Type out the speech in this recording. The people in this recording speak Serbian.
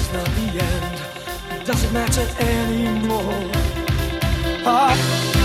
is not the end. It doesn't matter anymore.